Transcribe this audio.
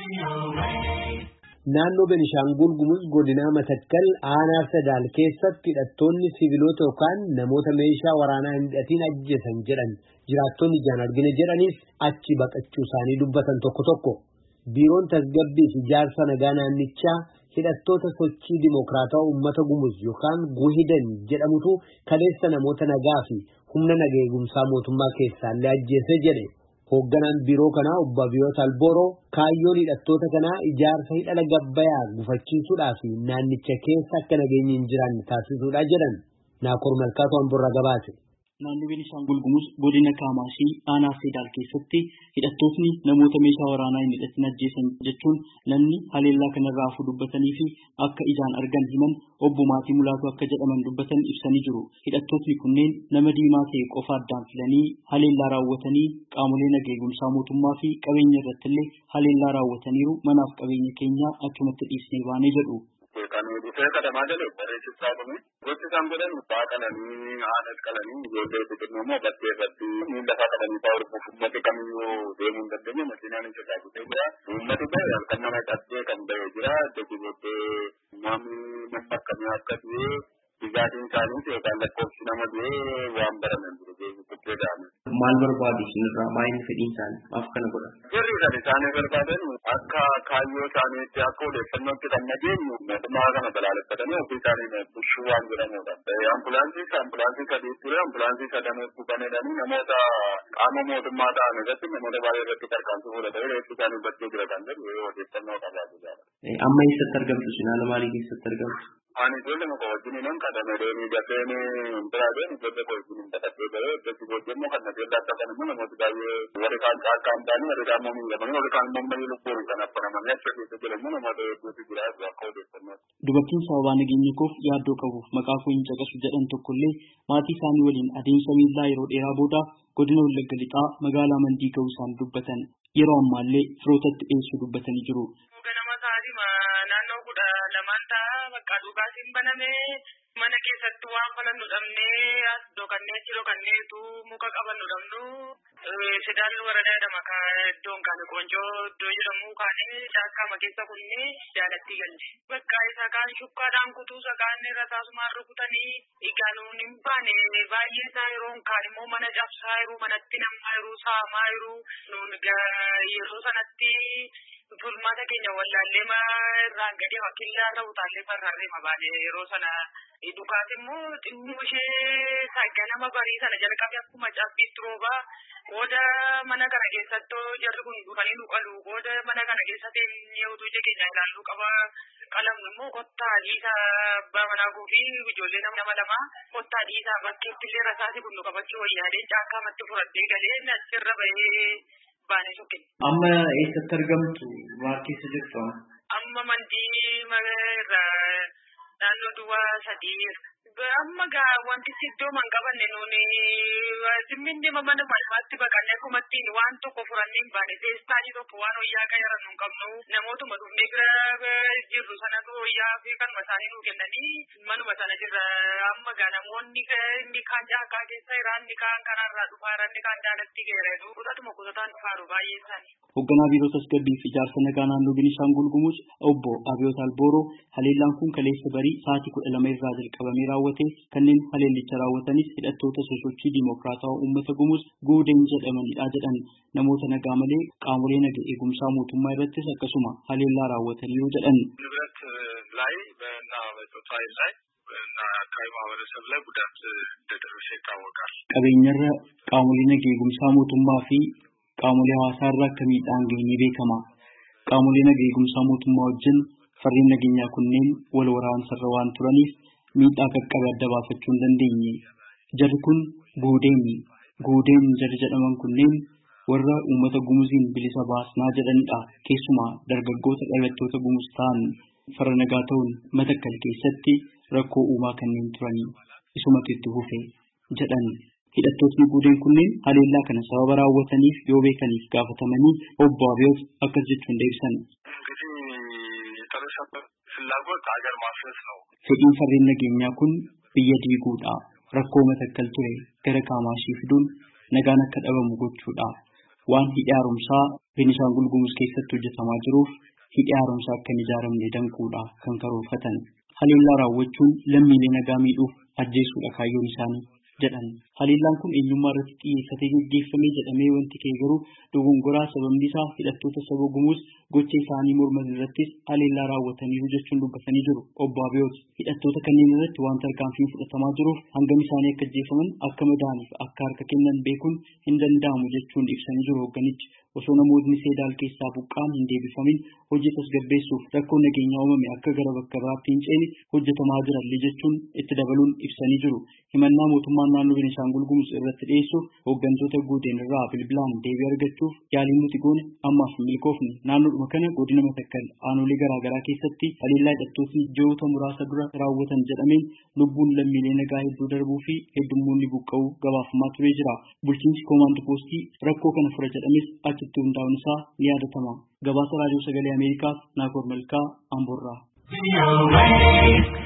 Naannoo Beenishaangul Gumuz godina Matakkal aanaa Sadaal keessatti hidhattoonni siviilota yookaan namoota meeshaa waraanaa hin hidhatin ajjeesan jedhan jiraattonni ijaan argine jedhanis achi baqachuu isaanii dubbatan tokko. Biiroon tasgabbii fi ijaarsa nagaa naannichaa hidhattoota sochii dimokiraataa uummata Gumuz yookaan Guhidan jedhamutu kaleessa namoota nagaa fi humna nagaa eegumsaa mootummaa keessaallee ajjeese jedhe. Hoogganaan biiroo kanaa obbo Abiyoot Albooroo kaayyoon hidhattoota kanaa ijaarsa hidhala gabbayaa gufachiisuudhaa fi naannicha keessa akka nageenyi hin jiraanne taasisuudha jedhan. Naakoor Malkaatoo Amborraa gabaase. Naannoo Beenishaangul Gumuz godina Kaamaashii aanaa Seedaal keessatti hidhattootni namoota meeshaa waraanaa hin hidhatin ajjeesan jechuun namni haleellaa kanarraa hafu dubbatanii fi akka ijaan argan himan obbo Maatii Mulaatu akka jedhaman dubbatan ibsanii jiru. Hidhattootni kunneen nama diimaa ta'e qofa addaan filanii haleellaa raawwatanii qaamolee nagaa eegumsaa mootummaa fi qabeenya irrattillee haleellaa raawwataniiru manaaf qabeenya keenya achumatti dhiisnee baanee jedhu. Kan dhufee kadhamaa jiru barreessisaa kun gosti isaan godhan mucaa qalanii haadha qalanii ijoollee xixiqqoo immoo bakkee irratti miila isaa qabanii fa'aa hordofuuf uummati kamiyyuu deemuu hin dandeenye makiinaan hin tajaajiltee jira. Uummati bahe halkan nama cabsee kan bahe jira. Iddoo booddee namni akkamii akka du'e dhugaatiin isaaniis yookaan lakkoofsi nama du'e waan baraman jiru bukkee da'ame. Maal barbaadu isinirraa maayini fedhiin isaanii maaf kana godhan? Jirri kan isaanii barbaadan akka kaayyoo isaaniitti akka odeeffannootti kan nageenyu mootummaa kana balaaleffatanii ofii isaanii bushuu waan jedhamudha. Ambulaansii sadii ture ambulaansii sadanuu banedhanii namoota qaama mootummaa ta'an irratti namoota baay'ee irratti tarkaanfii fudhatanii reeffi isaanii bakkee jira kan jedhu odeeffannoo qabaatu jira. Amma eessatti argamtu sinaala maalii keessatti argamtu? Ani ijoollee muka wajjin nan kadhame deemee gafeen biraadeen ijoollee koo wajjin taphachee bare iddoo booddee immoo kan nageenya akka kan immoo namoota baay'ee warri kaan caakkaan ta'anii warri kaan immoo miidhamanii warri kaan immoo mayyuu lubbuun kan affanamanii achi keessa jiran immoo namoota hedduutu jira akka odeeffannoo. Dubartiin sababaa nageenya koof yaaddoo qabuuf maqaa koo hin caqasu jedhan tokkollee maatii isaanii waliin adeemsa miillaa yeroo dheeraa booda godina Wallagga Lixaa magaalaa Mandii ga'uu isaan dubbatan yeroo ammaallee firootatti dhiyeessuu dubbatanii jiru. Dhugaatiin banamee mana keessatti waan falannu dhabnee as dhokanneetu muka qabannu dhabnu Sedaal waradaa jedhama iddoon kaane Qoonjoo iddoo jedhamu kaane caakkaama keessa kunne jaalatti galle. Bakka isa kaan shukkaadhaan kutuusa kaan irra taasumaan rukutanii eegaanuun hin baane baay'ee isaa yeroon kaan immoo mana cabsaa jiru manatti namaa jiru saamaa jiru nuun yeroo sanatti Fulmaata keenya wallaallee irraan gadi wakkillaa irra utaallee farrarree mabaale yeroo sana dhukaas immoo xinnoo ishee ganama barii sana jalqabe akkuma cabbiitti roobaa qooda mana kana keessatti jarri kun dhufanii nu qalu qooda mana kana keessatti utuu ija keenya ilaalluu qaba qalamni immoo kottaa dhiisaa abbaa manaa fi ijoollee nama lama kottaa dhiisaa bakkeetti illee rasaasi kun nu qabachuu wayyaadee caakkaamatti fudhattee galee achirra bahee. Amma eessatti argamtu maal keessa jirtu? Amma Mandii irraa naannoo Duwwaa 3. Amma wanti iddoo man qabanne nuuni simminni mana malmaatti baqannee akkumattiin waan tokko furannee hin baane teessaatii tokko waan wayyaa qayyara nu hin qabnu namootuma dhufnee bira jirru sanatu wayyaa fi kanuma isaanii nuu kennanii manuma sana jirra amma namoonni inni kaan caakkaa keessa jira inni kaan kanarraa dhufaa inni kaan jaalatti geereedu kutatuma dhufaaru baay'ee isaanii. Hoogganaa biiroo tasgabbii fi ijaarsa nagaa naannoo Beenishaangul Gumuz obbo Abiyoot Albooroo haleellaan kun kaleessa barii sa'aatii 12 irraa jalqabamee raawwate kanneen haleellicha raawwatanis hidhattoota sosochii dimokiraataa uummata Gumuz Guudeen jedhamanidha jedhan namoota nagaa malee qaamolee nagaa eegumsaa mootummaa irrattis akkasuma haleellaa raawwataniiru jedhan. ንብረት ላይ እና በጾታ ላይ እና አካባቢ ማህበረሰብ ላይ ጉዳት እንደደረሰ ይታወቃል። Qabeenyarra qaamolee nagaa eegumsaa mootummaa fi qaamolee hawaasaarraa akka miidhaan ga'e beekama. Qaamolee nagaa eegumsaa mootummaa wajjin farreen nageenyaa kunneen wal waraansarra waan turaniif miidhaa qaqqabe adda baafachuu hin dandeenye. Jarri kun Guudeen jarri jedhaman kunneen warra uummata Gumuziin bilisa baasnaa jedhanidha. Keessumaa dargaggoota dhalattoota Gumuz ta'an farra nagaa ta'uun Matakkal keessatti rakkoo uumaa kanneen turanii isumatu itti fufe jedhan. Hidhattootni Guudeen kunneen haleellaa kana sababa raawwataniif yoo beekaniif gaafatamanii obbo Abiyoot akkas jechuun deebisan. Fedhiin farreen nageenyaa kun biyya diiguudha. Rakkoo Matakkal ture gara Kaamaashii fiduun nagaan akka dhabamu gochuudha. waan hidhi haaromsaa Beenishaangul Gumuz keessatti hojjetamaa jiruuf hidhi haaromsaa akka hin ijaaramne danquudha kan karoorfatan. Haleellaa raawwachuun lammiilee nagaa miidhuuf ajjeesuudha kaayyoon isaanii jedhan. Haleellaan kun eenyummaa irratti xiyyeeffatee gaggeeffamee jedhamee wanti ka'e garuu dogongoraa sababni isaa hidhattoota saba Gumuz gocha isaanii morman irrattis haleellaa raawwataniiru jechuun dubbatanii jiru. Obbo Abiyoot hidhattoota kanneen irratti waan tarkaanfiin fudhatamaa jiruuf hangam isaanii akka ajjeefaman akka madaa'aniif akka harka kennan beekuun hin danda'amu jechuun ibsanii jiru hoogganichi. Osoo namootni Seedaal keessaa buqqaan hin deebifamin hojii tasgabbeessuuf rakkoo nageenyaa uumame akka gara bakka biraatti hin ceene hojjetamaa jirallee jechuun itti dabaluun ibsanii jiru. Himannaa mootummaan naannoo Beenishaangul Gumuz irratti dhiyeessuuf hooggantoota guuteen irraa bilbilaan deebii argachuuf yaaliin nuti goone ammaaf hin milkoofne. Naannoodhuma kana godina Matakkal aanolee garaagaraa keessatti haleellaa hidhattootni ji'oota muraasa dura raawwatan jedhameen lubbuun lammiilee nagaa hedduu darbuu fi heddummoonni buqqa'uu gabaafamaa turee jira. Bulchiinsi koomaand poostii rakkoo kana fura jedhames achitti hundaa'uun isaa ni yaadatama. Gabaasa raadiyoo sagalee Ameerikaaf Naakoor Malkaa Amboorraa.